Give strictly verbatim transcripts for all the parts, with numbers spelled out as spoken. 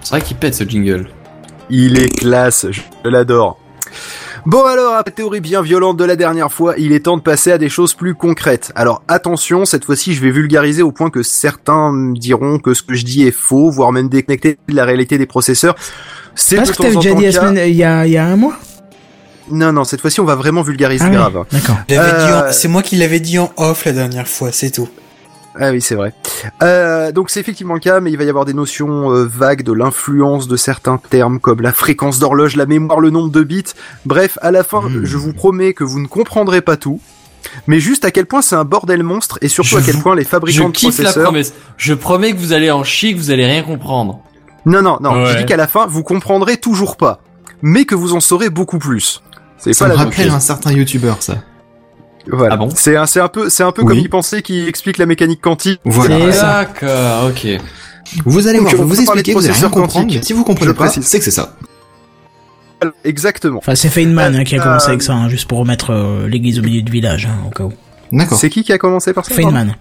C'est vrai qu'il pète ce jingle. Il est classe, je l'adore. Bon alors, après la théorie bien violente de la dernière fois, il est temps de passer à des choses plus concrètes. Alors attention, cette fois-ci je vais vulgariser au point que certains me diront que ce que je dis est faux, voire même déconnecté de la réalité des processeurs. C'est Parce de que temps t'avais en déjà temps dit la cas. semaine, il y a, il y a un mois. Non, non, cette fois-ci on va vraiment vulgariser Ah grave. ouais, d'accord. Je l'avais dit en- Euh, C'est moi qui l'avais dit en off la dernière fois, c'est tout. Ah oui, c'est vrai. Euh, donc c'est effectivement le cas, mais il va y avoir des notions euh, vagues de l'influence de certains termes comme la fréquence d'horloge, la mémoire, le nombre de bits. Bref, à la fin, Mmh. je vous promets que vous ne comprendrez pas tout, mais juste à quel point c'est un bordel monstre et surtout Je à quel vous- point les Je fabricants de kiffe la processeurs... promesse. Je promets que vous allez en chier, que vous allez rien comprendre. Non, non, non, Ouais. je dis qu'à la fin, vous comprendrez toujours pas, mais que vous en saurez beaucoup plus. C'est Ça pas me la rappelle un certain youtubeur, ça. Voilà. Ah bon C'est un, c'est un peu, c'est un peu Oui. comme y penser qui explique la mécanique quantique. Voilà. C'est ça. D'accord, ok. Vous allez Donc, voir, on je vais peut vous parler de expliquer, vous allez rien processeurs comprendre. quantiques. Si vous comprenez Je pas, précise. c'est que c'est ça. Exactement. Enfin, c'est Feynman hein, qui a commencé Euh, avec ça, hein, juste pour remettre euh, l'église au milieu du village, hein, au cas où. D'accord. C'est qui qui a commencé par ça? Feynman.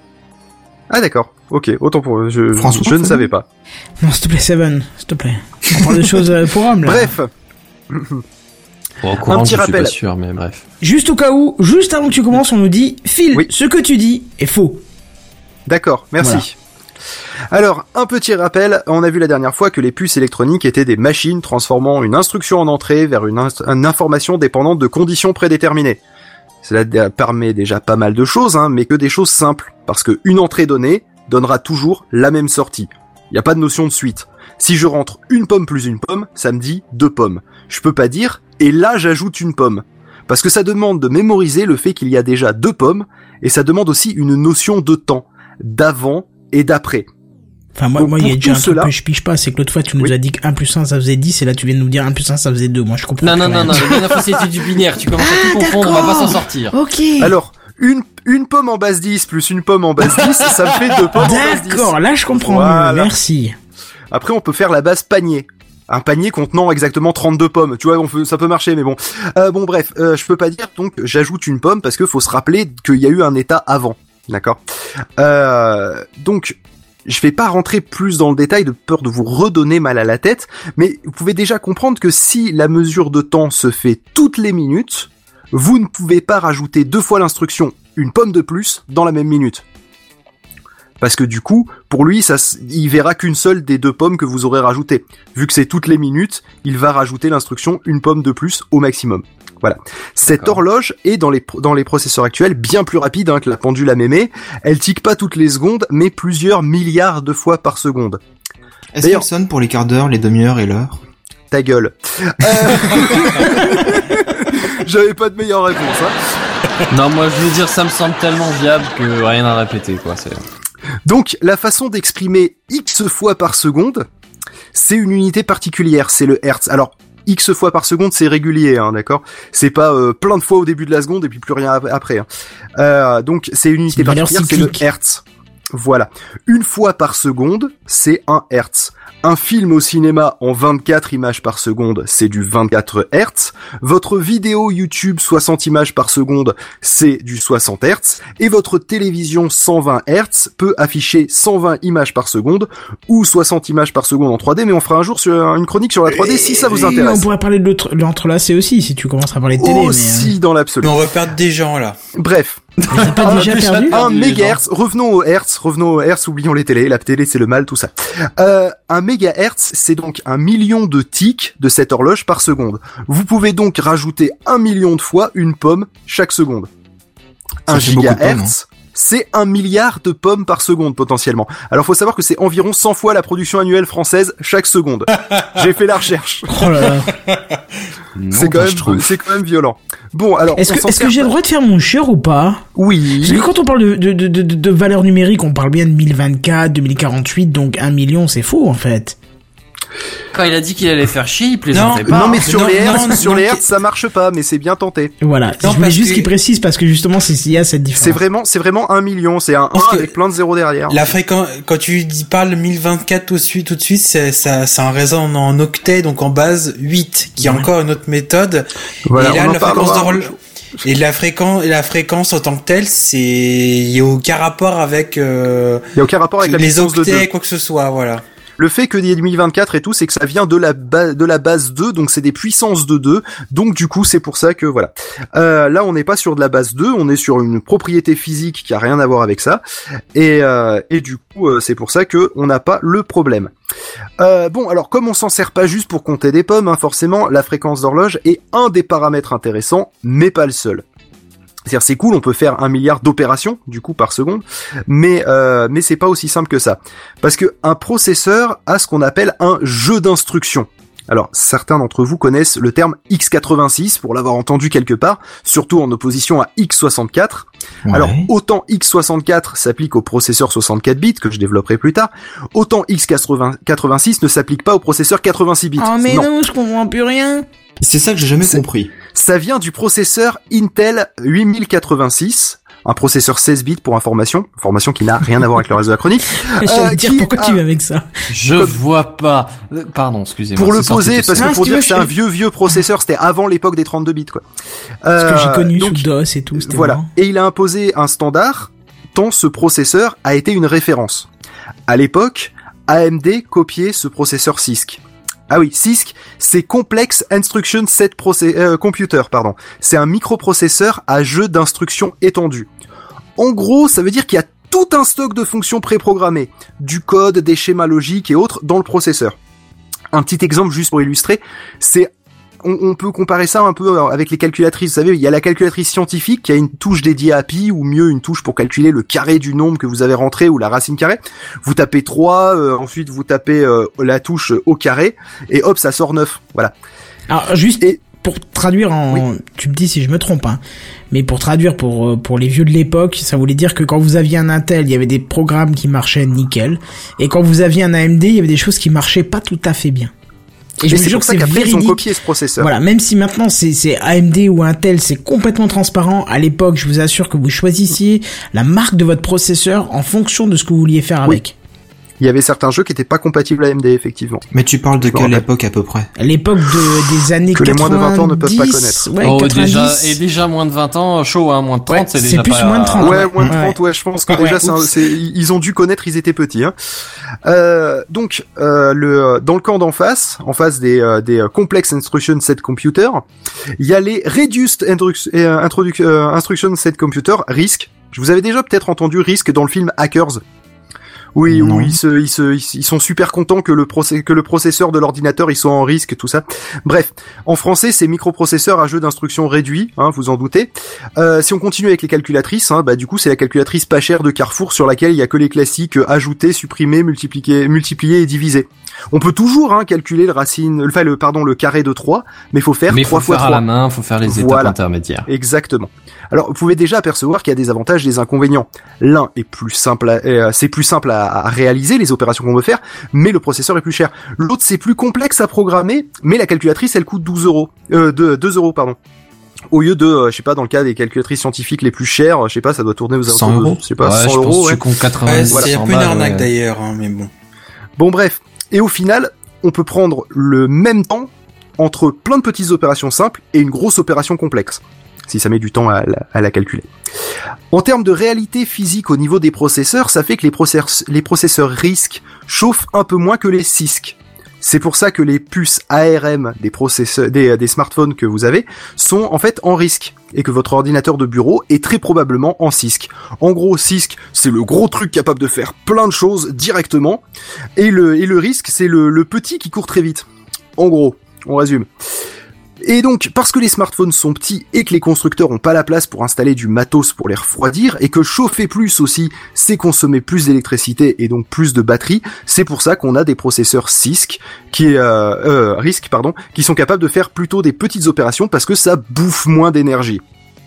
Ah d'accord. Ok, autant pour eux. Je, François, je ne Feynman savais pas. Non, s'il te plaît, Seven, s'il te plaît. On parle de choses euh, pour hommes, là. Bref. Bon, au courant, petit je suis rappel. pas sûr, mais bref. Juste au cas où, juste avant que tu commences, on nous dit, Phil, Oui. ce que tu dis est faux. D'accord, merci. Alors, un petit rappel, on a vu la dernière fois que les puces électroniques étaient des machines transformant une instruction en entrée vers une, inst- une information dépendante de conditions prédéterminées. Cela dé- permet déjà pas mal de choses, hein, mais que des choses simples, parce que une entrée donnée donnera toujours la même sortie. Il n'y a pas de notion de suite. Si je rentre une pomme plus une pomme, ça me dit deux pommes. Je peux pas dire « et là j'ajoute une pomme ». Parce que ça demande de mémoriser le fait qu'il y a déjà deux pommes, et ça demande aussi une notion de temps, d'avant et d'après. Enfin, moi, Donc, moi, il y a pour déjà un tout truc cela- que je pige pas, c'est que l'autre fois, tu nous Oui. as dit qu'un plus un, ça faisait dix, et là, tu viens de nous dire un plus un, ça faisait deux. Moi, je comprends Non, plus non, non, rien. non, la dernière fois c'était du binaire, tu commences à tout confondre, on va pas s'en sortir. Ok. Alors, une, une pomme en base dix plus une pomme en base dix, ça me fait deux pommes en base dix. D'accord, là, je comprends Voilà. mieux. Merci. Après, on peut faire la base panier. Un panier contenant exactement trente-deux pommes. Tu vois, on peut, ça peut marcher, mais bon. Euh, bon, bref, euh, je peux pas dire, donc, j'ajoute une pomme parce que faut se rappeler qu'il y a eu un état avant. D'accord? Euh, donc, je vais pas rentrer plus dans le détail de peur de vous redonner mal à la tête, mais vous pouvez déjà comprendre que si la mesure de temps se fait toutes les minutes, vous ne pouvez pas rajouter deux fois l'instruction une pomme de plus dans la même minute. Parce que du coup, pour lui, ça, s- il verra qu'une seule des deux pommes que vous aurez rajoutées. Vu que c'est toutes les minutes, il va rajouter l'instruction une pomme de plus au maximum. Voilà. Cette D'accord. horloge est dans les, pro- dans les processeurs actuels bien plus rapide hein, que la pendule à mémé. Elle tique pas toutes les secondes, mais plusieurs milliards de fois par seconde. Est-ce D'ailleurs- qu'elle sonne pour les quarts d'heure, les demi-heures et l'heure? Ta gueule. Euh, J'avais pas de meilleure réponse. Hein. Non, moi je veux dire, ça me semble tellement viable que rien à répéter, quoi. C'est... Donc, la façon d'exprimer X fois par seconde, c'est une unité particulière, c'est le Hertz. Alors, X fois par seconde, c'est régulier, hein, d'accord? C'est pas euh, plein de fois au début de la seconde et puis plus rien ap- après. Hein. Euh, donc, c'est une unité une valeur particulière, c'est le cyclique. Hertz. Voilà. Une fois par seconde, c'est un Hertz. Un film au cinéma en vingt-quatre images par seconde, c'est du vingt-quatre Hertz. Votre vidéo YouTube soixante images par seconde, c'est du soixante Hertz. Et votre télévision cent vingt Hertz peut afficher cent vingt images par seconde ou soixante images par seconde en trois D, mais on fera un jour sur une chronique sur la trois D si ça vous Et intéresse. on pourrait parler de l'autre- l'entrelacé aussi, si tu commences à parler de télé, Aussi dans l'absolu. Mais on va perdre des gens là. Bref. mais... euh, T'as pas déjà déjà perdu? pas- Un les mégahertz, revenons au hertz, revenons au hertz, oublions les télés, la télé c'est le mal, tout ça. Euh, un mégahertz, c'est donc un million de tics de cette horloge par seconde. Vous pouvez donc rajouter un million de fois une pomme chaque seconde. Ça Un fait beaucoup de pommes, gigahertz, c'est un milliard de pommes par seconde potentiellement. Alors faut savoir que c'est environ cent fois la production annuelle française chaque seconde. J'ai fait la recherche. Oh là là. Non, C'est quand pas, même, je trouve. c'est quand même violent. Bon alors, Est-ce on que, s'en est-ce que sert j'ai le pas. droit de faire mon chieur ou pas? Parce Oui. que quand on parle de, de, de, de, de valeur numérique, on parle bien de mille vingt-quatre, deux mille quarante-huit, donc un million, c'est faux, en fait. Quand il a dit qu'il allait faire chier, il plaisantait Non, pas. Non mais hein. sur Non, les non, hertz, non, sur non, les qui- hertz, ça marche pas, mais c'est bien tenté. Voilà. Non, Je voulais parce juste que- qu'il précise, parce que justement, c'est s'il y a cette différence. C'est vraiment, c'est vraiment un million, c'est un Parce un que avec plein de zéros derrière. La fréquence, quand tu dis parles mille vingt-quatre tout de suite, tout de suite, c'est, ça, ça en résonne en octet, donc en base huit, qui est Ouais. encore une autre méthode. Voilà, et là, on en la fréquence parlera. d'horloge, et la fréquence, la fréquence en tant que telle, c'est, il y a aucun rapport avec, euh, Il y a aucun rapport avec la les puissance de octets, deux. quoi que ce soit, voilà. Le fait que des deux mille vingt-quatre et tout, c'est que ça vient de la base de la base deux, donc c'est des puissances de deux. Donc du coup, c'est pour ça que voilà. Euh, là, on n'est pas sur de la base deux, on est sur une propriété physique qui a rien à voir avec ça. Et euh, et du coup, euh, c'est pour ça que on n'a pas le problème. Euh, bon, alors comme on s'en sert pas juste pour compter des pommes, hein, forcément, la fréquence d'horloge est un des paramètres intéressants, mais pas le seul. C'est-à-dire c'est cool, on peut faire un milliard d'opérations du coup par seconde, mais euh, mais c'est pas aussi simple que ça, parce que un processeur a ce qu'on appelle un jeu d'instructions. Alors certains d'entre vous connaissent le terme x quatre-vingt-six pour l'avoir entendu quelque part, surtout en opposition à x soixante-quatre. Ouais. Alors autant x soixante-quatre s'applique au processeur soixante-quatre bits que je développerai plus tard, autant x quatre-vingt-six ne s'applique pas au processeur quatre-vingt-six bits. Oh mais non, non, je comprends plus rien. C'est ça que j'ai jamais C'est- compris. Ça vient du processeur Intel huit mille quatre-vingt-six, un processeur seize bits pour information, information qui n'a rien à voir avec le réseau acronique. J'allais Euh, dire qui pourquoi a- tu vas avec ça. Je Comme- vois pas. Euh, Pardon, excusez-moi. Pour le c'est sorti poser, tout parce seul. que Ah, pour si tu dire veux, que c'est je un fais- vieux vieux processeur, c'était avant l'époque des trente-deux bits quoi. Ce que j'ai Euh, connu donc, sous DOS et tout, c'était voilà. marrant. Et il a imposé un standard, tant ce processeur a été une référence. À l'époque, A M D copiait ce processeur C I S C. Ah oui, C I S C, c'est Complex Instruction Set Process- euh, Computer, pardon. C'est un microprocesseur à jeu d'instructions étendu. En gros, ça veut dire qu'il y a tout un stock de fonctions préprogrammées, du code, des schémas logiques et autres dans le processeur. Un petit exemple juste pour illustrer, c'est on, on peut comparer ça un peu avec les calculatrices. Vous savez, il y a la calculatrice scientifique qui a une touche dédiée à pi, ou mieux une touche pour calculer le carré du nombre que vous avez rentré ou la racine carrée. Vous tapez trois, euh, ensuite vous tapez euh, la touche au carré, et hop, ça sort neuf. Voilà. Alors juste Et- pour traduire en, tu me dis si je me trompe, hein, mais pour traduire pour euh, pour les vieux de l'époque, ça voulait dire que quand vous aviez un Intel, il y avait des programmes qui marchaient nickel, et quand vous aviez un A M D, il y avait des choses qui marchaient pas tout à fait bien. Et je Et me c'est jure pour que ça c'est qu'après ils ont véridique. copié ce processeur. Voilà, même si maintenant c'est c'est A M D ou Intel, c'est complètement transparent. À l'époque, je vous assure que vous choisissiez la marque de votre processeur en fonction de ce que vous vouliez faire Oui. avec. Il y avait certains jeux qui étaient pas compatibles A M D, effectivement. Mais tu parles de Je me quelle rappelle. époque à peu près? À l'époque de des années Que les moins de vingt ans ne peuvent pas quatre-vingt-dix, connaître. ouais, Oh, quatre-vingt-dix. déjà, et déjà moins de vingt ans, chaud, hein, moins de trente, Ouais, c'est c'est déjà plus pas... moins de trente. Ouais, moins de Ouais. trente, ouais, je pense que Ouais, déjà, c'est un- oups. c'est- ils ont dû connaître, ils étaient petits. Hein. Euh, donc, euh, le, dans le camp d'en face, en face des, euh, des euh, Complex Instruction Set Computer, il y a les Reduced Instru- euh, Introduc- euh, Instruction Set Computer, RISC. Je vous avais déjà peut-être entendu RISC dans le film Hackers. Oui, Non. où ils, se, ils, se, ils sont super contents que le, procé- que le processeur de l'ordinateur il soit en risque, tout ça. Bref, en français, c'est microprocesseur à jeu d'instructions réduit, hein, vous en doutez. Euh, si on continue avec les calculatrices, hein, bah du coup c'est la calculatrice pas chère de Carrefour sur laquelle il y a que les classiques euh, ajouter, supprimer, multiplier, multiplier et diviser. On peut toujours hein, calculer le racine, enfin le pardon le carré de trois, mais il faut faire Mais trois faut fois faire à trois. la main, faut faire les étapes Voilà. intermédiaires. Exactement. Alors, vous pouvez déjà apercevoir qu'il y a des avantages et des inconvénients. L'un est plus simple, à, euh, c'est plus simple à, à réaliser les opérations qu'on veut faire, mais le processeur est plus cher. L'autre c'est plus complexe à programmer, mais la calculatrice elle coûte douze euros, euh, de deux euros pardon. Au lieu de, euh, je sais pas, dans le cas des calculatrices scientifiques les plus chères, je sais pas, ça doit tourner aux cent alentours de, euros. je sais pas, Ouais, cent je pense euros. que Ouais. tu comptes Ouais, quatre-vingt-dix, c'est un cent peu une balles, arnaque ouais. d'ailleurs, hein, mais bon. Bon bref, et au final, on peut prendre le même temps entre plein de petites opérations simples et une grosse opération complexe, si ça met du temps à la, à la calculer. En termes de réalité physique au niveau des processeurs, ça fait que les processeurs, les processeurs RISC chauffent un peu moins que les C I S C. C'est pour ça que les puces A R M des processeurs, des, des smartphones que vous avez sont en fait en RISC et que votre ordinateur de bureau est très probablement en C I S C. En gros, C I S C, c'est le gros truc capable de faire plein de choses directement et le, et le RISC, c'est le, le petit qui court très vite. En gros, on résume. Et donc, parce que les smartphones sont petits et que les constructeurs ont pas la place pour installer du matos pour les refroidir, et que chauffer plus aussi, c'est consommer plus d'électricité et donc plus de batterie, c'est pour ça qu'on a des processeurs C I S C, qui, euh, euh, RISC, pardon, qui sont capables de faire plutôt des petites opérations parce que ça bouffe moins d'énergie.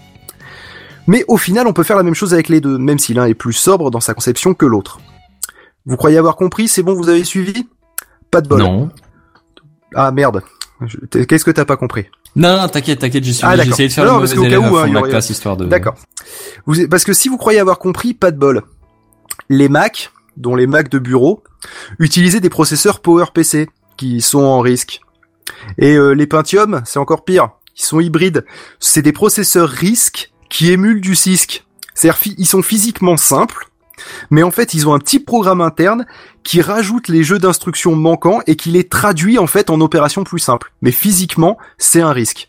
Mais au final, on peut faire la même chose avec les deux, même si l'un est plus sobre dans sa conception que l'autre. Vous croyez avoir compris? C'est bon, vous avez suivi? Pas de bol. Non. Ah merde. Je- t'es- Qu'est-ce que t'as pas compris? Non, non, t'inquiète, t'inquiète, j'ai Ah, suivi, j'ai d'accord. essayé de faire Non, le parce mauvais qu'au cas élève où, à hein, fond il y de la aurait- classe, histoire de... D'accord. Vous, parce que si vous croyez avoir compris, pas de bol. Les Mac, dont les Mac de bureau, utilisaient des processeurs PowerPC, qui sont en risque. Et euh, les Pentium, c'est encore pire. Ils sont hybrides. C'est des processeurs RISC qui émulent du C I S C. C'est-à-dire, fi- ils sont physiquement simples, Mais en fait, ils ont un petit programme interne qui rajoute les jeux d'instructions manquants et qui les traduit en fait en opérations plus simples. Mais physiquement, c'est un risque.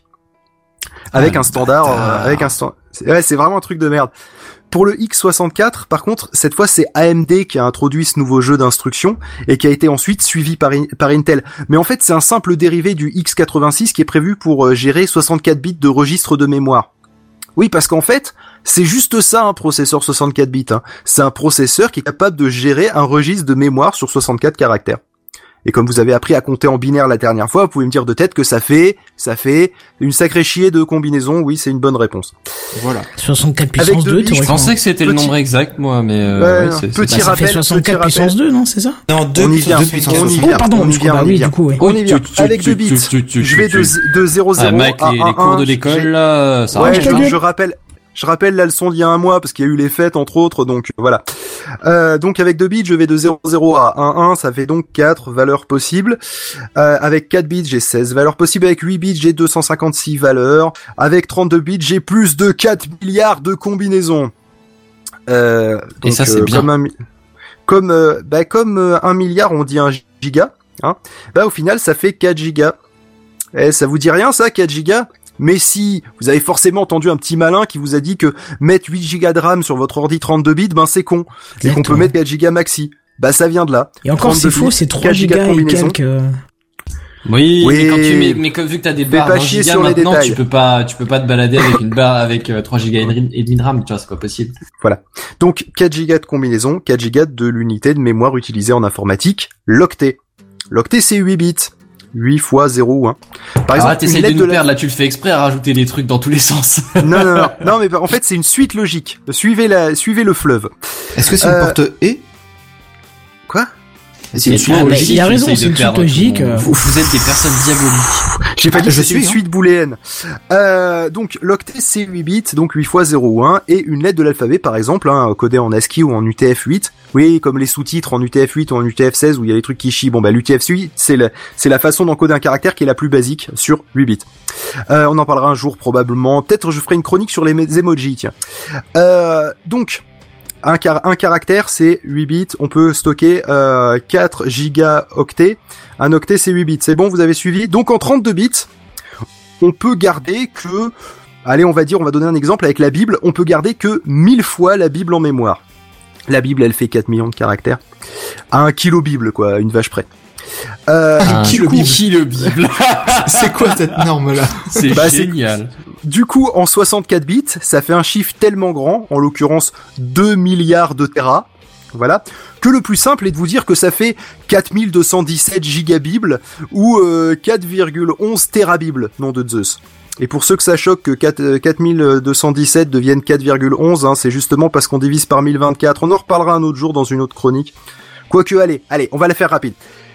Avec Ah, un standard, bâtard. euh, avec un standard. Ouais, c'est vraiment un truc de merde. Pour le X soixante-quatre, par contre, cette fois, c'est A M D qui a introduit ce nouveau jeu d'instructions et qui a été ensuite suivi par, par Intel. Mais en fait, c'est un simple dérivé du X quatre-vingt-six qui est prévu pour euh, gérer soixante-quatre bits de registre de mémoire. Oui, parce qu'en fait, c'est juste ça un processeur soixante-quatre bits. Hein. C'est un processeur qui est capable de gérer un registre de mémoire sur soixante-quatre caractères. Et comme vous avez appris à compter en binaire la dernière fois, vous pouvez me dire de tête que ça fait, ça fait une sacrée chier de combinaisons. Oui, c'est une bonne réponse. Voilà. soixante-quatre Avec puissance deux deux, bits, Je théoriquement. pensais que c'était le Petit- nombre exact, moi, mais euh, Ouais, ouais, non. c'est, c'est Petit pas Ça ça. fait rappel, soixante-quatre petit puissance rappel. deux, non, c'est ça? Non, deux, On y vient, deux puissance on y soixante. vient, Oh, pardon, on y je vient, comprends, on y oui, vient. du coup, oui. On y vient. Tu- tu- Avec tu- deux bits. tu- tu- Je vais tu- de, de zéro Ah, zéro mec, à les, un les cours un. de l'école, J'ai- là, ça Ouais, marche je, pas. je rappelle, je rappelle la leçon d'il y a un mois parce qu'il y a eu les fêtes entre autres, donc voilà. Euh, donc avec deux bits, je vais de zéro zéro à un un, ça fait donc quatre valeurs possibles. Euh, avec quatre bits, j'ai seize valeurs possibles. Avec huit bits, j'ai deux cent cinquante-six valeurs. Avec trente-deux bits, j'ai plus de quatre milliards de combinaisons. Euh, Et donc, ça, c'est euh, bien. Comme un, mi- comme, euh, bah, comme euh, un milliard, on dit un giga. Hein, bah au final, ça fait quatre gigas. Eh, ça vous dit rien ça, quatre gigas? Mais si, vous avez forcément entendu un petit malin qui vous a dit que mettre huit gigas de RAM sur votre ordi trente-deux bits, ben c'est con. Et qu'on peut Exactement. mettre quatre gigas maxi. Bah ça vient de là. Et encore, c'est trente-deux faux, bits, c'est trois quatre gigas de gigas et combinaison. quelques. euh, Oui, Oui. mais quand tu mets, mais comme, vu que t'as des Fais barres pas d'un chier giga sur les maintenant, détails. tu peux pas, tu peux pas te balader avec une barre avec euh, trois gigas et demi et demi de RAM, tu vois, c'est pas possible. Donc quatre gigas de combinaison, quatre gigas de l'unité de mémoire utilisée en informatique, l'octet. L'octet c'est huit bits. huit fois zéro, hein. Par Alors là, exemple, t'essayes une de lettre nous de la... perdre, là, tu le fais exprès à rajouter des trucs dans tous les sens. Non, non, non. Non, mais en fait, c'est une suite logique. Suivez la, suivez le fleuve. Est-ce que c'est une Euh, porte E? Quoi? C'est une Et suite Ah, toi bah, logique. il a tu raison, essayes c'est de une suite perdre logique, ton- euh. Vous, vous êtes des personnes diaboliques. J'ai pas Ah, dit que je c'était une suis, hein. suite booléenne. Euh, donc, l'octet, c'est huit bits, donc huit fois zéro, un, et une lettre de l'alphabet, par exemple, hein, codée en ASCII ou en U T F huit. Oui, comme les sous-titres en U T F huit ou en U T F seize où il y a des trucs qui chient. Bon, bah, l'U T F huit, c'est la, c'est la façon d'encoder un caractère qui est la plus basique sur huit bits. Euh, on en parlera un jour, probablement. Peut-être je ferai une chronique sur les emojis, tiens. Euh, donc, un, car- un caractère, c'est huit bits. On peut stocker euh, quatre gigaoctets. Un octet, c'est huit bits. C'est bon, vous avez suivi? Donc, en trente-deux bits, on peut garder que... Allez, on va dire, on va donner un exemple avec la Bible. On peut garder que mille fois la Bible en mémoire. La Bible, elle fait quatre millions de caractères. À un kilo Bible, quoi, une vache près. Euh, Un du coup- kilo Bible. C'est quoi cette norme-là? C'est Bah, c'est- génial. Du coup, en soixante-quatre bits, ça fait un chiffre tellement grand, en l'occurrence deux milliards de téra, voilà, que le plus simple est de vous dire que ça fait quatre mille deux cent dix-sept gigabibles ou euh, quatre virgule onze térabibles, nom de Zeus. Et pour ceux que ça choque que quatre- euh, quatre mille deux cent dix-sept deviennent quatre virgule onze, hein, c'est justement parce qu'on divise par mille vingt-quatre. On en reparlera un autre jour dans une autre chronique. Quoique, allez, allez, on va la faire rapide.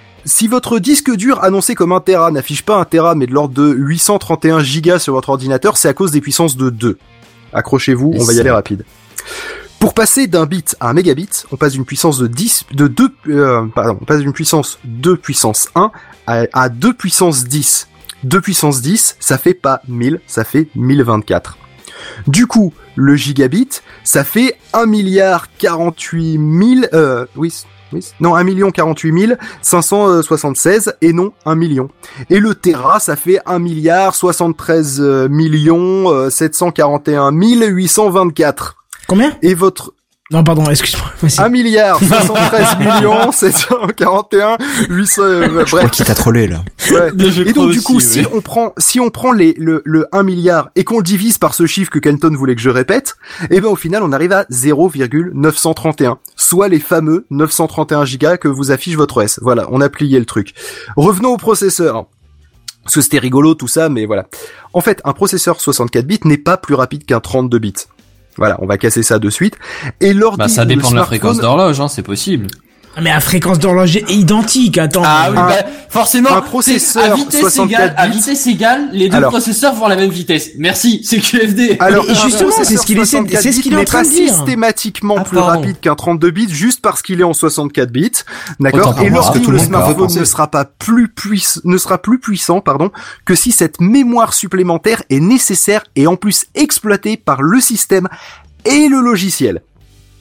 Si votre disque dur annoncé comme un téra n'affiche pas un téra mais de l'ordre de huit cent trente et un gigas sur votre ordinateur, c'est à cause des puissances de deux. Accrochez-vous, Et on va y ça. aller rapide. Pour passer d'un bit à un mégabit, on passe d'une puissance de dix, de deux, euh, pardon, on passe d'une puissance deux puissance un à, à deux puissance dix. deux puissance dix, ça fait pas mille, ça fait mille vingt-quatre. Du coup, le gigabit, ça fait un milliard quarante-huit mille, euh, oui, oui, non, un million quarante-huit mille cinq cent soixante-seize et non un million. Et le téra, ça fait un milliard soixante-treize millions sept cent quarante et un mille huit cent vingt-quatre. Combien? Et votre Non, pardon, excuse-moi. Vas-y. un milliard soixante-treize millions sept cent quarante et un huit cents, euh, Je crois bref. qu'il t'a trollé, là. Ouais. Je Et crois donc du coup, aussi, si oui. on prend, si on prend les, le, le un milliard et qu'on le divise par ce chiffre que Kenton voulait que je répète, eh ben au final on arrive à zéro virgule neuf cent trente et un, soit les fameux neuf cent trente et un gigas que vous affiche votre O S. Voilà, on a plié le truc. Revenons au processeur. Parce que c'était rigolo tout ça, mais voilà. En fait, un processeur soixante-quatre bits n'est pas plus rapide qu'un trente-deux bits. Voilà, on va casser ça de suite. Et l'ordi, Bah, ça le dépend de la smartphone- fréquence d'horloge, hein, c'est possible. Ah, mais la fréquence d'horloge est identique, attends. Ah oui, Un- bah, forcément. un processeur c'est à vitesse soixante-quatre égale, à bits. vitesse égale, les deux Alors. processeurs vont à la même vitesse. Merci, c'est Q F D. Alors, Mais justement, un c'est ce qu'il essaie de- soixante-quatre c'est ce qu'il est en bits train n'est de pas dire. systématiquement Ah, plus pardon. rapide qu'un trente-deux bits juste parce qu'il est en soixante-quatre bits, d'accord? Autant pour Et moi. lorsque Parce que tout le le monde peut smartphone penser. ne sera pas plus puissant, ne sera plus puissant, pardon, que si cette mémoire supplémentaire est nécessaire et en plus exploitée par le système et le logiciel.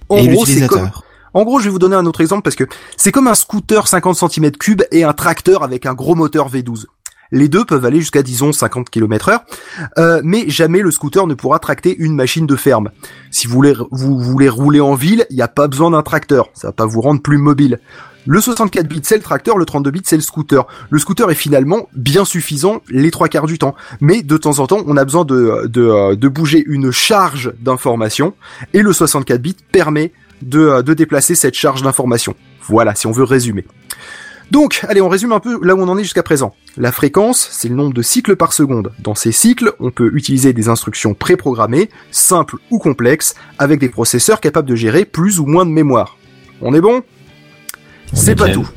En Et gros, c'est comme, l'utilisateur. en gros, je vais vous donner un autre exemple parce que c'est comme un scooter cinquante centimètres cubes et un tracteur avec un gros moteur V douze. Les deux peuvent aller jusqu'à, disons, cinquante kilomètres heure, euh, mais jamais le scooter ne pourra tracter une machine de ferme. Si vous voulez, vous voulez rouler en ville, il n'y a pas besoin d'un tracteur, ça va pas vous rendre plus mobile. Le soixante-quatre bits, c'est le tracteur, le trente-deux bits, c'est le scooter. Le scooter est finalement bien suffisant les trois quarts du temps, mais de temps en temps, on a besoin de, de, de bouger une charge d'information, et le soixante-quatre bits permet de, de déplacer cette charge d'information. Voilà, si on veut résumer. Donc, allez, on résume un peu là où on en est jusqu'à présent. La fréquence, c'est le nombre de cycles par seconde. Dans ces cycles, on peut utiliser des instructions préprogrammées, simples ou complexes, avec des processeurs capables de gérer plus ou moins de mémoire. On est bon ? C'est pas tout.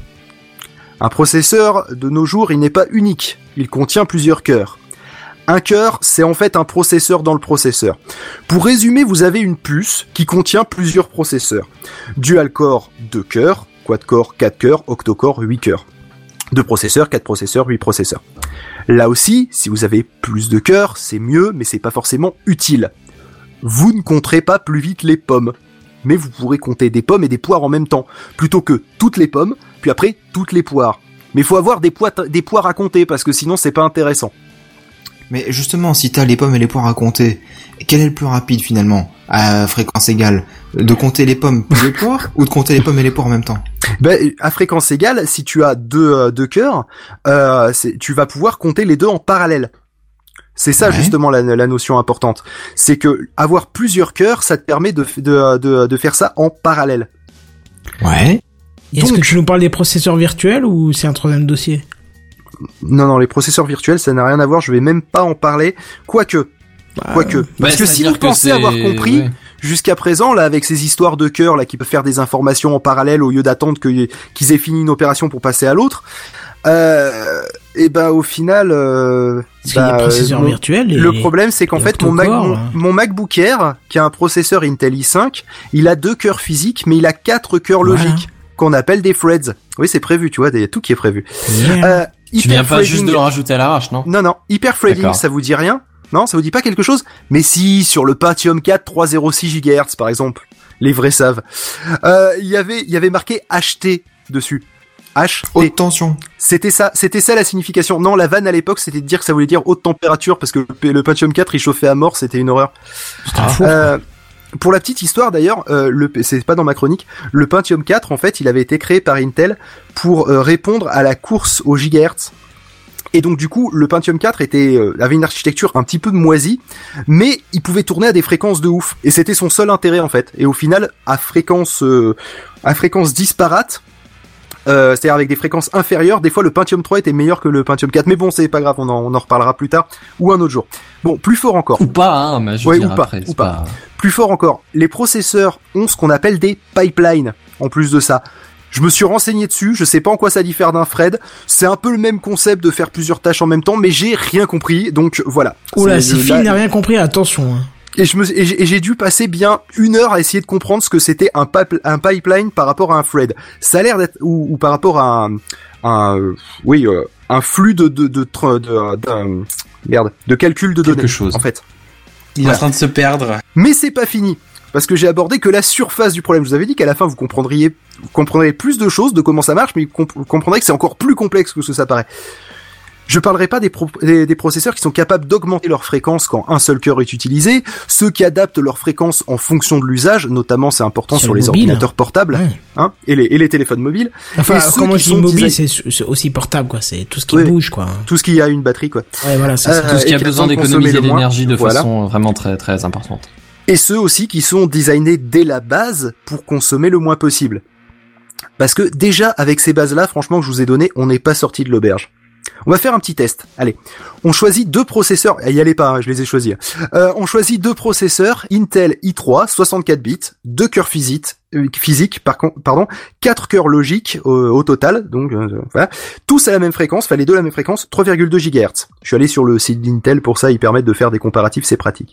Un processeur, de nos jours, il n'est pas unique. Il contient plusieurs cœurs. Un cœur, c'est en fait un processeur dans le processeur. Pour résumer, vous avez une puce qui contient plusieurs processeurs. Dual core, deux cœurs. Quad-core, quatre cœurs, octo-core, huit cœurs. deux processeurs, quatre processeurs, huit processeurs. Là aussi, si vous avez plus de cœurs, c'est mieux, mais c'est pas forcément utile. Vous ne compterez pas plus vite les pommes, mais vous pourrez compter des pommes et des poires en même temps, plutôt que toutes les pommes, puis après toutes les poires. Mais il faut avoir des, poires, des poires à compter, parce que sinon c'est pas intéressant. Mais justement, si t'as les pommes et les poires à compter, quel est le plus rapide finalement, à fréquence égale? De compter les pommes et les poires, ou de compter les pommes et les poires en même temps? Ben, à fréquence égale, si tu as deux, euh, deux cœurs, euh, c'est, tu vas pouvoir compter les deux en parallèle. C'est ça, ouais. Justement la, la notion importante. C'est que avoir plusieurs cœurs, ça te permet de, de, de, de faire ça en parallèle. Ouais. Est-ce Donc, que tu nous parles des processeurs virtuels ou c'est un troisième dossier? Non, non, les processeurs virtuels, ça n'a rien à voir, je vais même pas en parler. Quoique. Bah, Quoique. Bah, Parce que si vous pensez avoir compris, ouais. Jusqu'à présent, là, avec ces histoires de cœurs, là, qui peuvent faire des informations en parallèle au lieu d'attendre que, qu'ils aient fini une opération pour passer à l'autre, euh, et ben, au final, euh, Parce bah, qu'il y a des processeurs mon, virtuels et le problème, c'est qu'en fait, mon, Mac, mon, hein. mon MacBook Air, qui a un processeur Intel i cinq, il a deux cœurs physiques, mais il a quatre cœurs voilà. logiques, qu'on appelle des threads. Oui, c'est prévu, tu vois, il y a tout qui est prévu. Yeah. Euh, tu viens pas juste de le rajouter à l'arrache, non? Non, non. Hyperthreading, ça vous dit rien? Non, ça vous dit pas quelque chose? Mais si, sur le Pentium quatre trois cent six gigahertz, par exemple. Les vrais savent. Euh, il y avait, il y avait marqué H T dessus. H T. Haute tension. C'était ça, c'était ça la signification. Non, la vanne à l'époque, c'était de dire que ça voulait dire haute température, parce que le Pentium quatre, il chauffait à mort, c'était une horreur. C'était un four. Euh, pour la petite histoire d'ailleurs, euh, le, c'est pas dans ma chronique, le Pentium quatre, en fait, il avait été créé par Intel pour euh, répondre à la course aux gigahertz. Et donc du coup, le Pentium quatre était euh, avait une architecture un petit peu moisie, mais il pouvait tourner à des fréquences de ouf. Et c'était son seul intérêt en fait. Et au final, à fréquence euh, à fréquence disparate, euh, c'est-à-dire avec des fréquences inférieures, des fois le Pentium trois était meilleur que le Pentium quatre. Mais bon, c'est pas grave, on en, on en reparlera plus tard ou un autre jour. Bon, plus fort encore. Ou pas, hein, mais je ouais, veux dire ou pas, après, ou pas. pas. Plus fort encore, les processeurs ont ce qu'on appelle des pipelines. En plus de ça. Je me suis renseigné dessus, je sais pas en quoi ça diffère d'un thread. C'est un peu le même concept de faire plusieurs tâches en même temps, mais j'ai rien compris, donc voilà. Oula, si Phil n'a rien compris, attention. Hein. Et je me, et j'ai, et j'ai dû passer bien une heure à essayer de comprendre ce que c'était un, pipe, un pipeline par rapport à un thread. Ça a l'air d'être, ou, ou par rapport à un, un euh, oui, euh, un flux de, de, de, de, de, de merde, de calcul de Quelque données, chose. en fait. Il est en train de se perdre. Mais c'est pas fini. Parce que j'ai abordé que la surface du problème. Je vous avais dit qu'à la fin, vous comprendriez, vous comprendriez plus de choses de comment ça marche, mais vous comprendrez que c'est encore plus complexe que ce que ça paraît. Je parlerai pas des, pro- des, des processeurs qui sont capables d'augmenter leur fréquence quand un seul cœur est utilisé, ceux qui adaptent leur fréquence en fonction de l'usage, notamment c'est important sur, sur les mobile. ordinateurs portables, ouais. hein, et les, et les téléphones mobiles. Enfin, et quand moi je dis mobile, design... c'est, c'est aussi portable, quoi. C'est tout ce qui oui, bouge, quoi. Tout ce qui a une batterie, quoi. Ouais, voilà, c'est euh, ça. Tout ce qui a besoin d'économiser de l'énergie de voilà. façon vraiment très, très importante. Et ceux aussi qui sont designés dès la base pour consommer le moins possible. Parce que déjà, avec ces bases-là, franchement, que je vous ai donné, on n'est pas sorti de l'auberge. On va faire un petit test. Allez, on choisit deux processeurs. Eh, y allez pas, hein, je les ai choisis. Euh, on choisit deux processeurs Intel i trois, soixante-quatre bits, deux cœurs physiques, euh, physiques par contre, pardon, quatre cœurs logiques euh, au total. Donc euh, voilà, tous à la même fréquence, enfin les deux à la même fréquence, trois virgule deux gigahertz. Je suis allé sur le site d'Intel pour ça, ils permettent de faire des comparatifs, c'est pratique.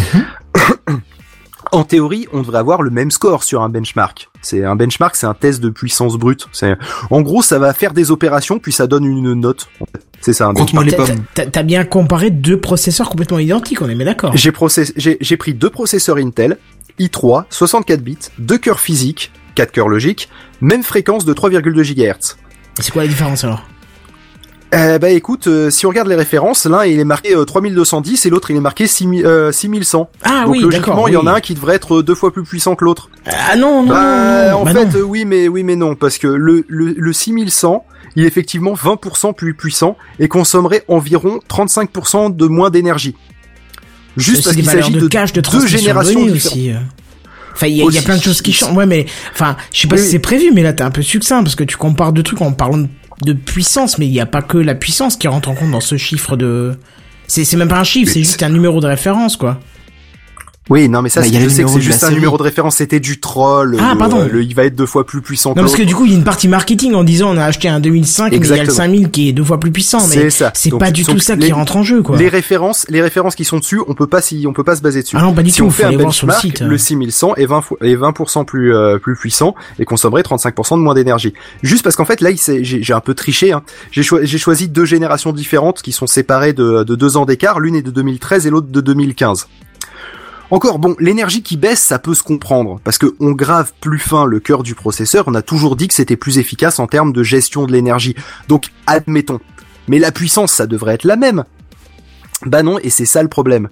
Mm-hmm. En théorie, on devrait avoir le même score sur un benchmark. C'est un benchmark, c'est un test de puissance brute. C'est, en gros, ça va faire des opérations, puis ça donne une note. En fait. C'est ça un benchmark. T'as, t'as, t'as bien comparé deux processeurs complètement identiques, on est bien d'accord. J'ai, process, j'ai, j'ai pris deux processeurs Intel i trois, soixante-quatre bits, deux cœurs physiques, quatre cœurs logiques, même fréquence de trois virgule deux gigahertz. Et c'est quoi la différence alors? Euh, bah écoute, euh, si on regarde les références, l'un il est marqué euh, trois mille deux cent dix et l'autre il est marqué six mille, euh, six mille cent. Ah Donc oui, logiquement, d'accord. il y en oui. a un qui devrait être deux fois plus puissant que l'autre. Ah non, non, Bah, non, non. en bah fait, non. euh, oui, mais oui, mais non, parce que le le, le six mille cent, il est effectivement vingt pour cent plus puissant et consommerait environ trente-cinq pour cent de moins d'énergie. Juste C'est parce des qu'il valeurs s'agit de, de cache, de deux transmission générations de données différentes. aussi. euh. Enfin, il y, a- il y a Aussi. plein de choses qui changent. Ouais, mais enfin, je sais pas Oui. si c'est prévu, mais là t'es un peu succinct parce que tu compares deux trucs en parlant de puissance, mais il y a pas que la puissance qui rentre en compte dans ce chiffre de. C'est c'est même pas un chiffre, c'est juste un numéro de référence, quoi. Oui, non, mais ça, Bah, c'est- il y a je le sais que numéro c'est de la juste un série. numéro de référence, c'était du troll. Ah, le, pardon. le- il va être deux fois plus puissant que Non, parce que l'autre. du coup, il y a une partie marketing en disant on a acheté un deux mille cinq, mais il y a le Exactement. cinq mille qui est deux fois plus puissant, mais C'est ça. c'est Donc, pas du donc, tout ça les- qui rentre en jeu, quoi. Les références, les références qui sont dessus, on peut pas s'y, on peut pas se baser dessus. Ah non, pas du si tout, on faut fait un aller voir sur le benchmark, site. le six mille cent est vingt fois, est vingt pour cent plus, euh, plus puissant et consommerait trente-cinq pour cent de moins d'énergie. Juste parce qu'en fait, là, il s'est- j'ai, j'ai un peu triché, hein. J'ai, choi- j'ai choisi deux générations différentes qui sont séparées de, de deux ans d'écart. L'une est de deux mille treize et l'autre de deux mille quinze. Encore, bon, l'énergie qui baisse, ça peut se comprendre, parce que on grave plus fin le cœur du processeur, on a toujours dit que c'était plus efficace en termes de gestion de l'énergie. Donc, admettons. Mais la puissance, ça devrait être la même. Bah non, et c'est ça le problème.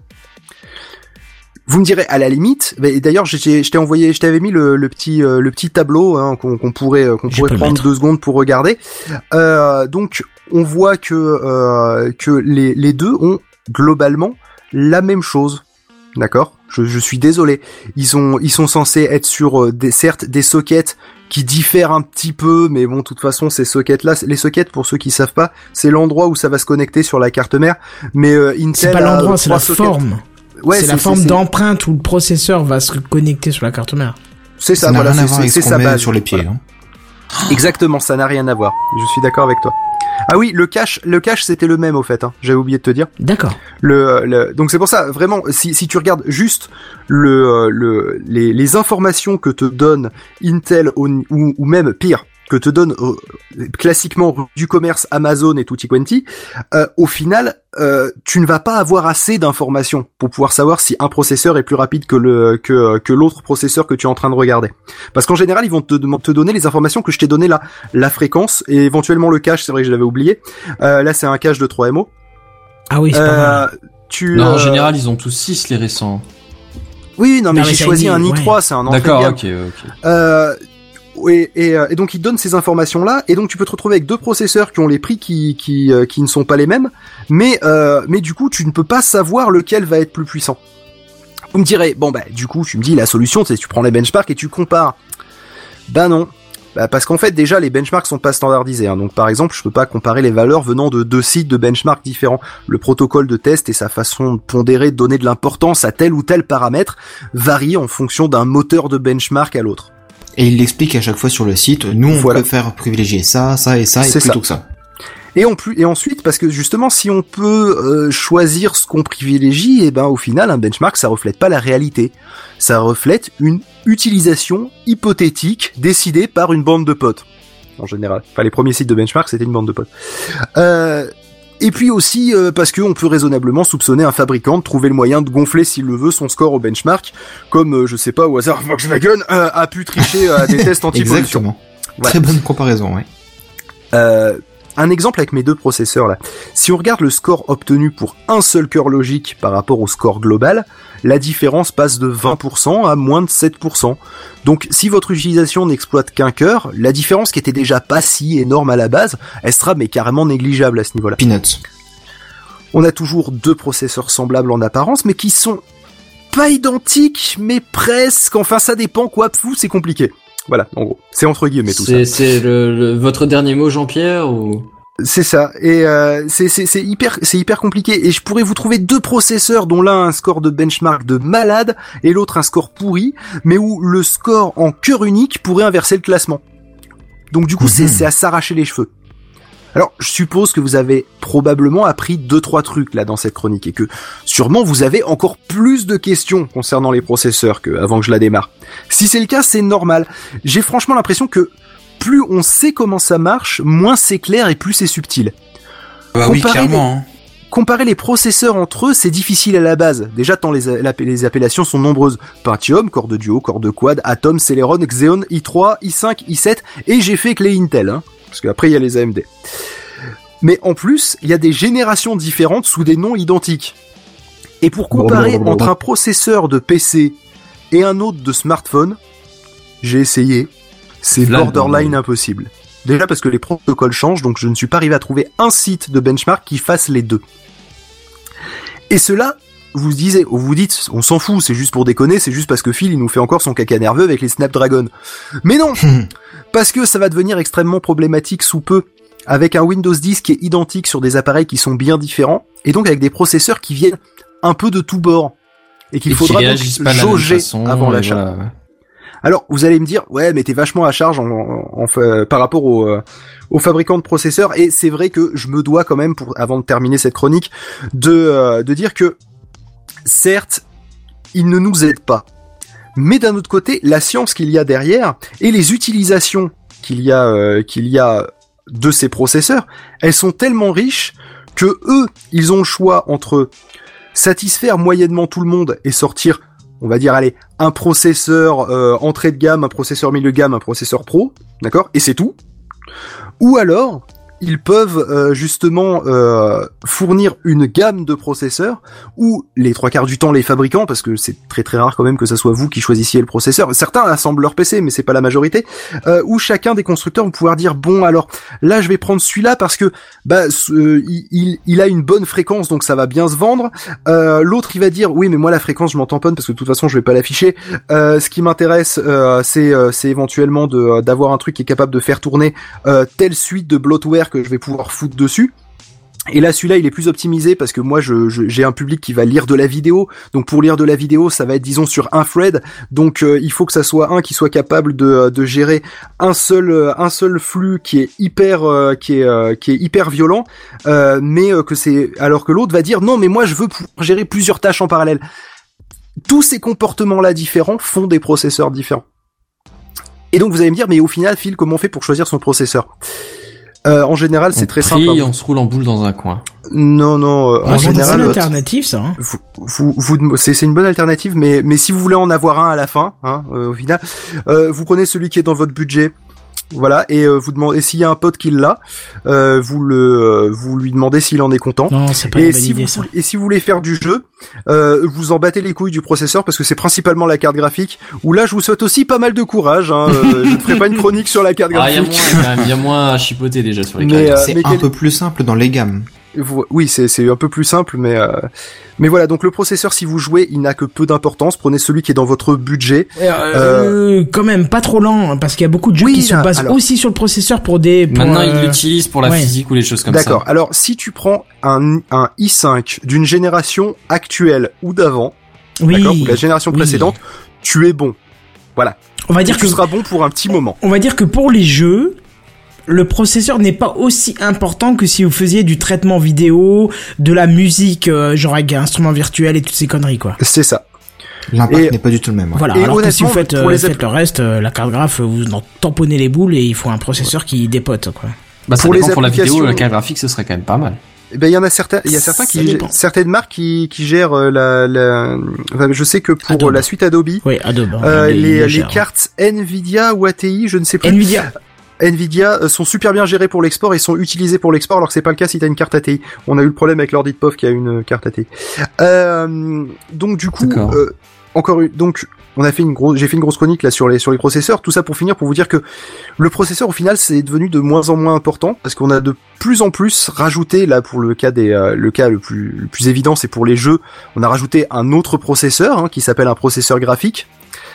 Vous me direz, à la limite, bah, et d'ailleurs, je t'ai je t'ai envoyé, je t'avais mis le, le petit, euh, le petit tableau hein, qu'on qu'on pourrait, euh, qu'on Je pourrait peux le prendre mettre. deux secondes pour regarder. Euh, donc, on voit que euh, que les, les deux ont globalement la même chose. D'accord, je, je suis désolé. Ils sont ils sont censés être sur euh, des certes des sockets qui diffèrent un petit peu, mais bon, de toute façon, ces sockets là, les sockets pour ceux qui savent pas, c'est l'endroit où ça va se connecter sur la carte mère. Mais euh, Intel C'est pas a, l'endroit, euh, c'est la trois sockets. forme. Ouais, c'est la forme d'empreinte où le processeur va se connecter sur la carte mère. C'est ça, Ça n'a voilà, rien à c'est voir c'est- avec c'est ce sa qu'on met base. sur les pieds. Voilà. Hein. Exactement, ça n'a rien à voir. Je suis d'accord avec toi. Ah oui, le cache, le cache, c'était le même au fait. Hein. J'avais oublié de te dire. D'accord. Le, le donc c'est pour ça vraiment si si tu regardes juste le euh, le les les informations que te donne Intel ou ou, ou même pire que te donne euh, classiquement du commerce Amazon et tutti quanti, euh, au final euh, tu ne vas pas avoir assez d'informations pour pouvoir savoir si un processeur est plus rapide que le que que l'autre processeur que tu es en train de regarder. Parce qu'en général, ils vont te te donner les informations que je t'ai donné là, la fréquence et éventuellement le cache, c'est vrai que je l'avais oublié. Euh, là, c'est un cache de trois M O. Ah oui, c'est pas Euh, mal. tu Non, en euh, général, ils ont tous six les récents. Oui, non, mais Non, mais j'ai ça choisi dit, un i trois, ouais. c'est un entrée de D'accord, gamme. ok, ok. Euh, et, et, euh, et donc, il te donne ces informations-là, et donc tu peux te retrouver avec deux processeurs qui ont les prix qui qui, euh, qui ne sont pas les mêmes, mais euh, mais du coup, tu ne peux pas savoir lequel va être plus puissant. Vous me direz, bon bah, du coup, tu me dis la solution, c'est tu prends les benchmarks et tu compares. Ben non. Bah parce qu'en fait déjà les benchmarks sont pas standardisés, hein. Donc par exemple je peux pas comparer les valeurs venant de deux sites de benchmark différents. Le protocole de test et sa façon de pondérer, de donner de l'importance à tel ou tel paramètre varie en fonction d'un moteur de benchmark à l'autre. Et il l'explique à chaque fois sur le site. Nous, on Voilà. préfère privilégier ça, ça et ça, et C'est plutôt ça. que ça. Et en plus et ensuite parce que justement si on peut euh, choisir ce qu'on privilégie, et ben au final un benchmark ça reflète pas la réalité. Ça reflète une utilisation hypothétique décidée par une bande de potes en général. Enfin les premiers sites de benchmark c'était une bande de potes. Euh, et puis aussi euh, parce qu'on peut raisonnablement soupçonner un fabricant de trouver le moyen de gonfler s'il le veut son score au benchmark, comme euh, je sais pas au hasard Volkswagen euh, a pu tricher à des tests anti-pollution. Exactement. Voilà. Très bonne comparaison, ouais. Euh, un exemple avec mes deux processeurs là. Si on regarde le score obtenu pour un seul cœur logique par rapport au score global, la différence passe de vingt pour cent à moins de sept pour cent. Donc si votre utilisation n'exploite qu'un cœur, la différence qui était déjà pas si énorme à la base, elle sera mais carrément négligeable à ce niveau-là. Peanuts. On a toujours deux processeurs semblables en apparence, mais qui sont pas identiques, mais presque. Enfin ça dépend quoi, fou, c'est compliqué. Voilà, en gros, c'est entre guillemets tout ça. C'est c'est le, le- votre dernier mot, Jean-Pierre, ou C'est ça, et euh, c'est c'est c'est hyper c'est hyper compliqué. Et je pourrais vous trouver deux processeurs dont l'un a un score de benchmark de malade et l'autre un score pourri, mais où le score en cœur unique pourrait inverser le classement. Donc du coup, c'est Mhm. c'est à s'arracher les cheveux. Alors, je suppose que vous avez probablement appris deux trois trucs là dans cette chronique et que sûrement vous avez encore plus de questions concernant les processeurs que avant que je la démarre. Si c'est le cas, c'est normal. J'ai franchement l'impression que plus on sait comment ça marche, moins c'est clair et plus c'est subtil. Bah oui, Comparer clairement. hein. comparer les processeurs entre eux, c'est difficile à la base. Déjà, tant les, les appellations sont nombreuses. Pentium, Core de Duo, Core de Quad, Atom, Celeron, Xeon, i trois, i cinq, i sept, et j'ai fait que les Intel, hein, parce qu'après il y a les A M D. Mais en plus, il y a des générations différentes sous des noms identiques. Et pour comparer entre un processeur de P C et un autre de smartphone, j'ai essayé, c'est borderline impossible. Déjà parce que les protocoles changent, donc je ne suis pas arrivé à trouver un site de benchmark qui fasse les deux. Et cela, vous disiez, vous vous dites, on s'en fout, c'est juste pour déconner, c'est juste parce que Phil, il nous fait encore son caca nerveux avec les Snapdragon. Mais non! Parce que ça va devenir extrêmement problématique sous peu, avec un Windows dix qui est identique sur des appareils qui sont bien différents, et donc avec des processeurs qui viennent un peu de tous bords. Et qu'il et faudra donc jauger avant l'achat. Voilà, ouais. Alors, vous allez me dire, ouais, mais t'es vachement à charge en, en, en, par rapport aux, euh, aux fabricants de processeurs, et c'est vrai que je me dois quand même, pour, avant de terminer cette chronique, de, euh, de dire que, certes, ils ne nous aident pas. Mais d'un autre côté, la science qu'il y a derrière, et les utilisations qu'il y a, euh, qu'il y a de ces processeurs, elles sont tellement riches que eux, ils ont le choix entre satisfaire moyennement tout le monde et sortir, on va dire, allez, un processeur euh, entrée de gamme, un processeur milieu de gamme, un processeur pro, d'accord, et c'est tout. Ou alors, ils peuvent euh, justement euh, fournir une gamme de processeurs où les trois quarts du temps les fabricants, parce que c'est très très rare quand même que ça soit vous qui choisissiez le processeur, certains assemblent leur P C mais c'est pas la majorité, euh, où chacun des constructeurs vont pouvoir dire bon alors là je vais prendre celui-là parce que bah euh, il, il a une bonne fréquence donc ça va bien se vendre, euh, l'autre il va dire oui mais moi la fréquence je m'en tamponne parce que de toute façon je vais pas l'afficher, euh, ce qui m'intéresse euh, c'est euh, c'est éventuellement de d'avoir un truc qui est capable de faire tourner euh, telle suite de bloatware que je vais pouvoir foutre dessus. Et là, celui-là, il est plus optimisé parce que moi, je, je j'ai un public qui va lire de la vidéo. Donc, pour lire de la vidéo, ça va être, disons, sur un thread. Donc, euh, il faut que ça soit un qui soit capable de, de gérer un seul, un seul flux qui est hyper, euh, qui est, euh, qui est hyper violent. Euh, mais euh, que c'est, alors que l'autre va dire non, mais moi, je veux pouvoir gérer plusieurs tâches en parallèle. Tous ces comportements-là différents font des processeurs différents. Et donc, vous allez me dire, mais au final, Phil, comment on fait pour choisir son processeur? Euh, en général, c'est on très prie, simple. On se roule en boule dans un coin. Non, non. Euh, ah, en c'est général, une bonne alternative, ça. Hein. Vous, vous, vous c'est, c'est une bonne alternative, mais, mais si vous voulez en avoir un à la fin, hein, euh, au final, euh, vous prenez celui qui est dans votre budget. Voilà, et euh, vous demandez s'il y a un pote qui l'a, euh, vous le, euh, vous lui demandez s'il en est content. Non, c'est pas et une bonne si idée, vous, ça. Et si vous voulez faire du jeu, euh, vous en battez les couilles du processeur parce que c'est principalement la carte graphique. Où là, je vous souhaite aussi pas mal de courage. Hein, euh, je ne ferai pas une chronique sur la carte graphique. Ah, il y a moins, il y a moins à chipoter déjà sur les mais, cartes. euh, c'est mais un quel... peu plus simple dans les gammes. Oui, c'est c'est un peu plus simple, mais euh, mais voilà. Donc le processeur, si vous jouez, il n'a que peu d'importance. Prenez celui qui est dans votre budget. Euh, euh... Quand même pas trop lent, parce qu'il y a beaucoup de jeux oui, qui se basent alors... aussi sur le processeur pour des. Pour, Maintenant, euh... ils l'utilisent pour la ouais. physique ou les choses comme D'accord. ça. D'accord. Alors, si tu prends un un i cinq d'une génération actuelle ou d'avant, oui. d'accord, ou la génération oui. précédente, tu es bon. Voilà. On va dire Et que tu seras bon pour un petit moment. On va dire que pour les jeux, le processeur n'est pas aussi important que si vous faisiez du traitement vidéo, de la musique, euh, genre avec un instrument virtuel et toutes ces conneries, quoi. C'est ça. L'impact et, n'est pas du tout le même. Ouais. Voilà. Et alors que si vous faites, euh, les faites le reste, euh, la carte graphe, vous en tamponnez les boules et il faut un processeur qui dépote, quoi. Bah, ça pour dépend les pour la vidéo, applications... la carte graphique, ce serait quand même pas mal. Ben il y en a certains, il y a certains qui, gèrent, certaines marques qui qui gèrent la, la enfin, je sais que pour Adobe. La suite Adobe, oui, Adobe, euh, les les, les cartes Nvidia ou A T I, je ne sais plus. Nvidia. Nvidia sont super bien gérés pour l'export et sont utilisés pour l'export, alors que c'est pas le cas si t'as une carte A T I. On a eu le problème avec l'ordi de P O F qui a une carte A T I. Euh, donc du coup, euh, encore une, donc on a fait une grosse, j'ai fait une grosse chronique là sur les sur les processeurs. Tout ça pour finir, pour vous dire que le processeur au final c'est devenu de moins en moins important parce qu'on a de plus en plus rajouté là pour le cas des euh, le cas le plus le plus évident c'est pour les jeux. On a rajouté un autre processeur hein, qui s'appelle un processeur graphique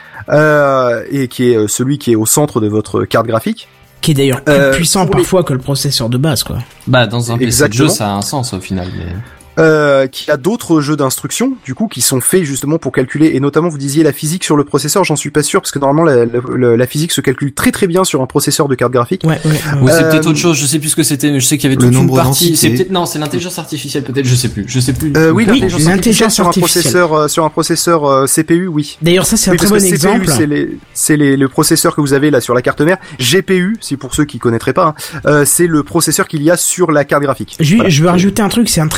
euh, et qui est celui qui est au centre de votre carte graphique. Qui est d'ailleurs plus euh, puissant parfois les... que le processeur de base, quoi. Bah, dans un P C de jeu, ça a un sens au final. Mais... Euh, qui a d'autres jeux d'instruction, du coup, qui sont faits justement pour calculer, et notamment vous disiez la physique sur le processeur, j'en suis pas sûr, parce que normalement la, la, la physique se calcule très très bien sur un processeur de carte graphique. Ouais, ouais. Ou c'est euh... peut-être autre chose, je sais plus ce que c'était, mais je sais qu'il y avait toute une partie. C'est peut-être non, c'est l'intelligence artificielle, peut-être, je sais plus, je sais plus. Euh, oui, oui, l'intelligence, l'intelligence sur un processeur, euh, sur un processeur euh, C P U, oui. D'ailleurs, ça c'est oui, un très bon C P U, exemple. C'est les, c'est les, le processeur que vous avez là sur la carte mère. G P U, c'est pour ceux qui connaîtraient pas, hein, euh, c'est le processeur qu'il y a sur la carte graphique. Je, voilà. je veux rajouter un truc, c'est un très bon exemple.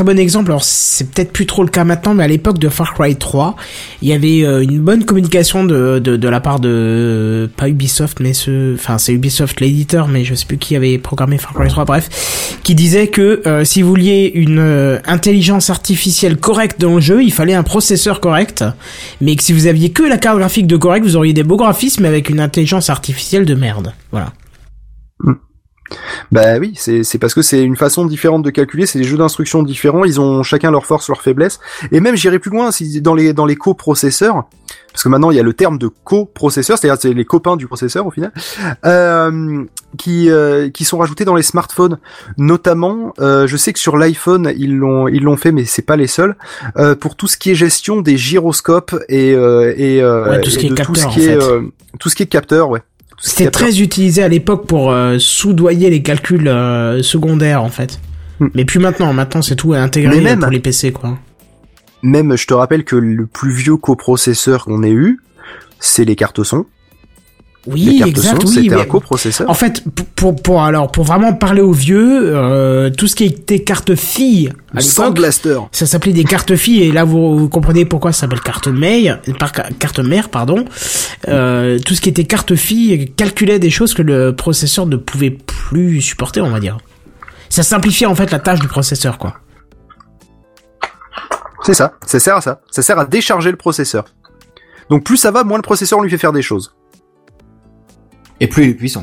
exemple, alors c'est peut-être plus trop le cas maintenant, mais à l'époque de Far Cry trois, il y avait euh, une bonne communication de, de de la part de pas Ubisoft, mais ce, enfin c'est Ubisoft l'éditeur, mais je sais plus qui avait programmé Far Cry trois, bref, qui disait que euh, si vous vouliez une euh, intelligence artificielle correcte dans le jeu, il fallait un processeur correct, mais que si vous aviez que la carte graphique de correct, vous auriez des beaux graphismes avec une intelligence artificielle de merde. Voilà. Mm. Bah oui, c'est c'est parce que c'est une façon différente de calculer, c'est des jeux d'instructions différents, ils ont chacun leurs forces, leurs faiblesses, et même j'irai plus loin, si dans les dans les coprocesseurs, parce que maintenant il y a le terme de coprocesseur, c'est-à-dire c'est les copains du processeur au final, euh, qui euh, qui sont rajoutés dans les smartphones, notamment, euh, je sais que sur l'iPhone ils l'ont ils l'ont fait, mais c'est pas les seuls, euh, pour tout ce qui est gestion des gyroscopes et euh, et, euh, ouais, tout ce qui et est capteur, tout ce qui est en fait. euh, tout ce qui est capteur, ouais. C'était très utilisé à l'époque pour euh, soudoyer les calculs euh, secondaires en fait. Hmm. Mais plus maintenant, maintenant c'est tout intégré même, pour les P C quoi. Même je te rappelle que le plus vieux coprocesseur qu'on ait eu, c'est les cartes son. Oui, exact, son, oui. C'était mais... un coprocesseur. En fait, pour, pour, pour, alors, pour vraiment parler aux vieux, euh, tout ce qui était carte fille, à Sans blaster. Ça s'appelait des cartes filles, et là, vous, vous comprenez pourquoi ça s'appelle carte mère, par, carte mère, pardon. Euh, tout ce qui était carte fille calculait des choses que le processeur ne pouvait plus supporter, on va dire. Ça simplifiait, en fait, la tâche du processeur, quoi. C'est ça. Ça sert à ça. Ça sert à décharger le processeur. Donc, plus ça va, moins le processeur lui fait faire des choses. Et plus il est puissant.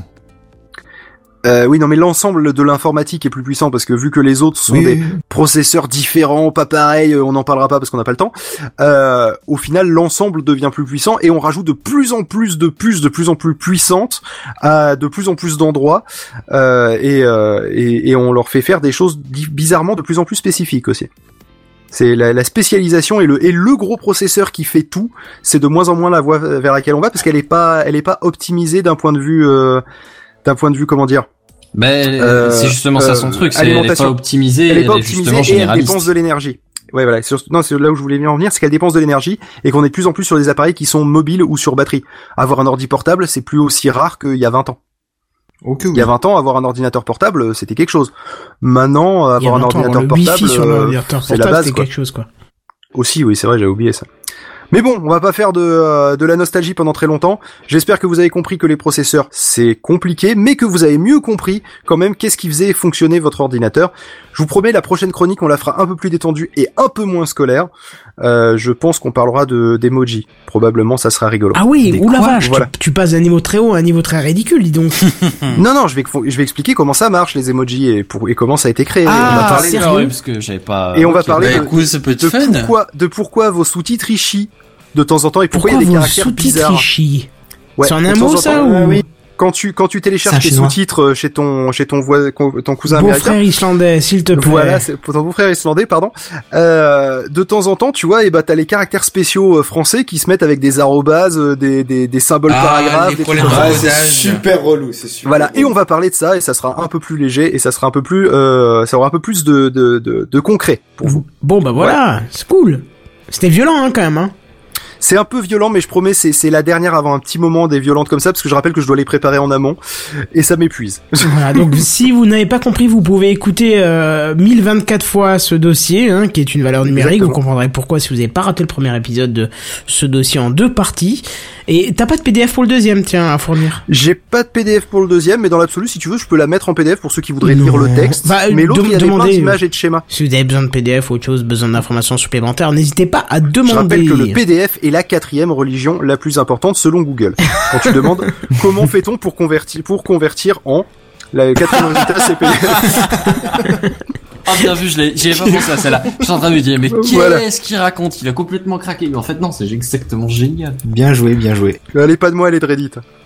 Euh, oui, non, mais l'ensemble de l'informatique est plus puissant parce que vu que les autres sont oui, des oui. processeurs différents, pas pareils, on n'en parlera pas parce qu'on n'a pas le temps. Euh, au final, l'ensemble devient plus puissant et on rajoute de plus en plus de puces, de plus en plus puissantes, à de plus en plus d'endroits, euh, et, euh, et, et on leur fait faire des choses bizarrement de plus en plus spécifiques aussi. C'est la, la spécialisation et le et le gros processeur qui fait tout, c'est de moins en moins la voie vers laquelle on va parce qu'elle est pas elle est pas optimisée d'un point de vue euh, d'un point de vue comment dire. Ben euh, c'est justement ça son euh, truc, c'est elle est pas optimisée, elle est pas optimisée et elle dépense de l'énergie. Ouais voilà, c'est non c'est là où je voulais en venir, c'est qu'elle dépense de l'énergie et qu'on est de plus en plus sur des appareils qui sont mobiles ou sur batterie. Avoir un ordi portable, c'est plus aussi rare qu'il y a vingt ans. Okay, oui. Il y a vingt ans, avoir un ordinateur portable, c'était quelque chose. Maintenant, avoir un ordinateur le portable, sur l'ordinateur c'est la base, c'était quoi. Quelque chose, quoi. Aussi, oui, c'est vrai, j'avais oublié ça. Mais bon, on va pas faire de, euh, de la nostalgie pendant très longtemps. J'espère que vous avez compris que les processeurs, c'est compliqué, mais que vous avez mieux compris quand même qu'est-ce qui faisait fonctionner votre ordinateur. Je vous promets, la prochaine chronique, on la fera un peu plus détendue et un peu moins scolaire. Euh, je pense qu'on parlera de d'emoji. Probablement, ça sera rigolo. Ah oui, Des oula quoi vache, voilà. tu, tu passes d'un niveau très haut à un niveau très ridicule, dis donc. non, non, je vais, je vais expliquer comment ça marche, les emojis, et, pour, et comment ça a été créé. Ah, on va parler sérieux ouais, parce que j'avais pas... Et on va okay. parler bah, de, écoute, ça peut être de, fun. pourquoi, de pourquoi vos sous-titres y chient de temps en temps et pourquoi, pourquoi il y a des caractères bizarres. Ouais, c'est en un mot, ça, ou... Oui. Quand tu, quand tu télécharges tes sous-titres chez ton, chez ton voisin, ton cousin beau américain. Beau-frère islandais, s'il te plaît. Voilà, c'est pour ton beau-frère islandais, pardon. Euh, de temps en temps, tu vois, et bah, t'as les caractères spéciaux français qui se mettent avec des arrobases, des, des, des symboles ah, paragraphes, des trucs comme ça. C'est super relou, c'est super. Voilà. relou. Et on va parler de ça, et ça sera un peu plus léger, et ça sera un peu plus, euh, ça aura un peu plus de, de, de, de concret pour vous. Bon, bah voilà, ouais. C'est cool. C'était violent, hein, quand même, hein. C'est un peu violent, mais je promets, c'est, c'est la dernière avant un petit moment des violentes comme ça, parce que je rappelle que je dois les préparer en amont, et ça m'épuise. Voilà, donc si vous n'avez pas compris, vous pouvez écouter euh, mille vingt-quatre fois ce dossier, hein, qui est une valeur numérique. Exactement. Vous comprendrez pourquoi si vous n'avez pas raté le premier épisode de ce dossier en deux parties. Et t'as pas de P D F pour le deuxième, tiens, à fournir? J'ai pas de P D F pour le deuxième, mais dans l'absolu, si tu veux, je peux la mettre en P D F pour ceux qui voudraient non. lire le texte. Bah, mais l'autre, de- il y a demandez, plein d'images et de schémas. Si vous avez besoin de P D F ou autre chose, besoin d'informations supplémentaires, n'hésitez pas à demander. Je rappelle que le P D F est la quatrième religion la plus importante selon Google. Quand tu demandes comment fait-on pour convertir, pour convertir en, la quatrième résultat, c'est P D F. Ah, bien vu, je l'ai, j'y avais pas pensé à celle-là. Je suis en train de me dire, mais qu'est-ce Voilà. qu'il raconte? Il a complètement craqué. Mais en fait, non, c'est exactement génial. Bien joué, bien joué. Elle est pas de moi, elle est de Reddit.